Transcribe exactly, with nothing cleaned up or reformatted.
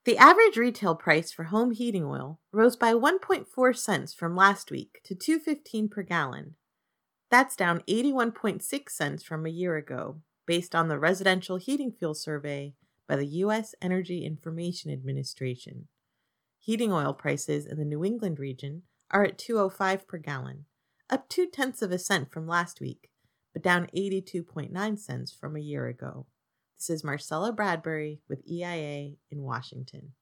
The average retail price for home heating oil rose by one point four cents from last week to two dollars and fifteen cents per gallon. That's down eighty-one point six cents from a year ago, based on the Residential Heating Fuel Survey by the U S Energy Information Administration. Heating oil prices in the New England region are at two dollars and five cents per gallon, up two-tenths of a cent from last week, but down eighty-two point nine cents from a year ago. This is Marcella Bradbury with E I A in Washington.